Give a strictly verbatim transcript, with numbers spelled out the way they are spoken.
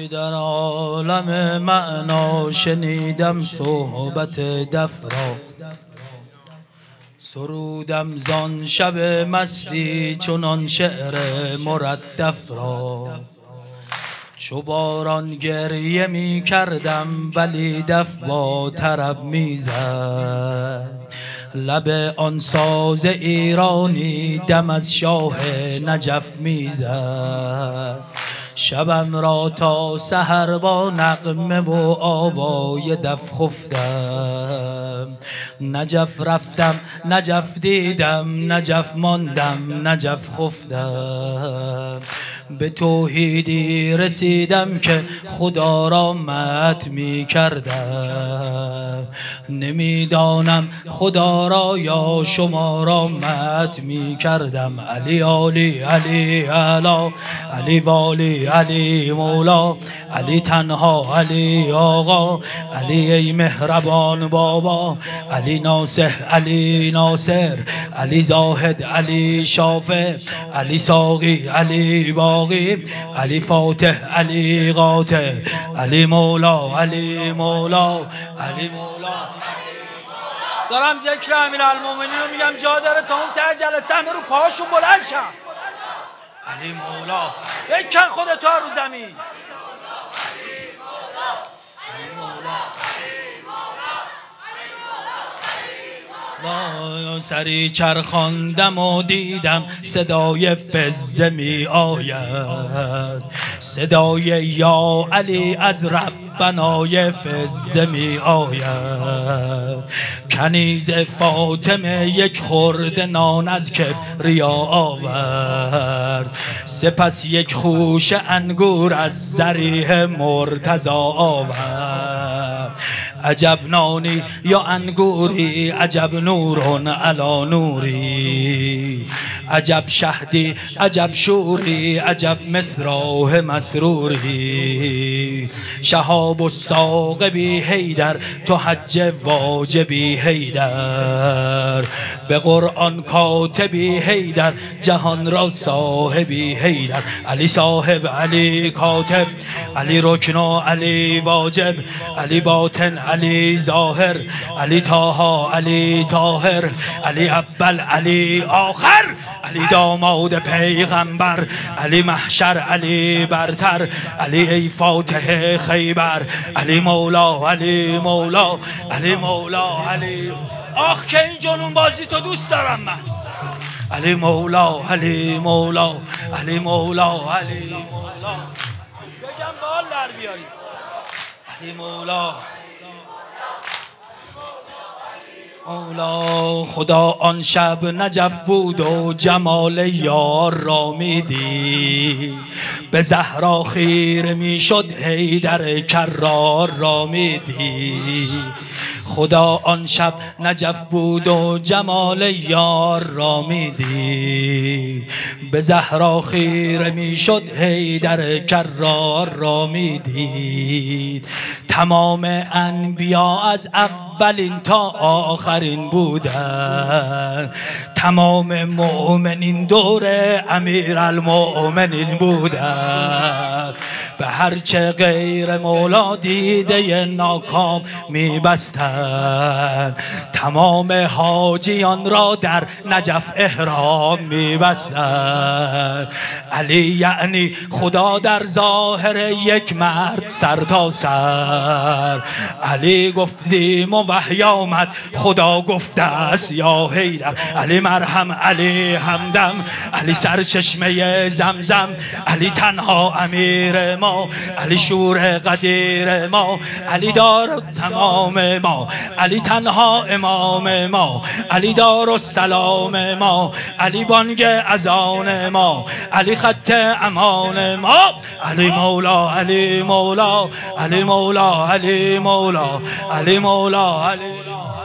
ای در عالم معنا شنیدم صحبت دف را، سرودم زان شب مستی چنان شعر مردف را. چو باران گریه می کردم ولی دف با طرب می زد، لب آن ساز ایرانی دم از شاه نجف می زد. شبم را تا سحر با نغمه و آوای دف خفتم، نجف رفتم نجف دیدم نجف ماندم نجف خفتم. به توحیدی رسیدم که خدا را مدح می کردم، نمیدانم خدا را یا شما را مدح می کردم. علی علی علی علا، علی والی علی مولا، علی تنها علی آقا، علی ای مهربان بابا، علی ناصح علی ناصر، علی زاهد علی شافع، علی ساقی علی باقی، علی فاتح علی قاطع، علی مولا علی مولا علی مولا. دارم ذکر امیرالمومنین رو میگم جا داره تا اون ته جلسه همه رو پاهاشون بلند شن. علی مولا بکن خودتو رو زمین. سری چرخاندم و دیدم صدای فزه می آید، صدای یا علی از ربنای فزه می آید. کنیز فاطمه یک خورده نان از کبریا آورد، سپس یک خوش انگور از ذریح مرتضی آورد. عجب نانی یا انگوری، عجب نورون علا نوری، عجب شهدی عجب شوری، عجب مصراح مسروری. شهاب الثاقبی حیدر تو حج واجبی حیدر، به قرآن کاتبی حیدر جهان را صاحبی حیدر. علی صاحب علی کاتب، علی رکن و علی واجب، علی باطن علی ظاهر، علی طاها علی طاهر، علی اول علی آخر، علی داماد پیغمبر، علی محشر علی برتر، علی ای فاتح خیبر، علی مولا علی مولا علی مولا علی. آخ که این جنون بازی تو دوست دارم من. علی مولا علی مولا علی مولا علی مولا. بگم بال در بیاری. علی مولا مولا. خدا آن شب نجف بود و جمال یار را میدی، به زهرا خیره میشد حیدر کرار را میدی. خدا آن شب نجف بود و جمال یار را میدی، به زهرا خیره میشد حیدر کرار را میدید. تمام انبیا از اولین تا آخرین بودن، تمام مؤمنین دور امیرالمؤمنین بودن. به هرچه غیر مولا دیده ناکام میبستن، تمام حاجیان را در نجف احرام میبستن. علی یعنی خدا در ظاهر یک مرد سر تا سر. علی گفتیم و وحی آمد خدا گفته است یا حیدر. علی مرهم علی همدم، علی سرچشمه زمزم، علی تنها امیر ما، علی شور قدیر ما، علی دار تمام ما، علی تنها امام ما، علی دار السلام ما، علی بانگ اذان ما، علی خط امان ما. علی مولا علی مولا علی مولا علی مولا علی مولا علی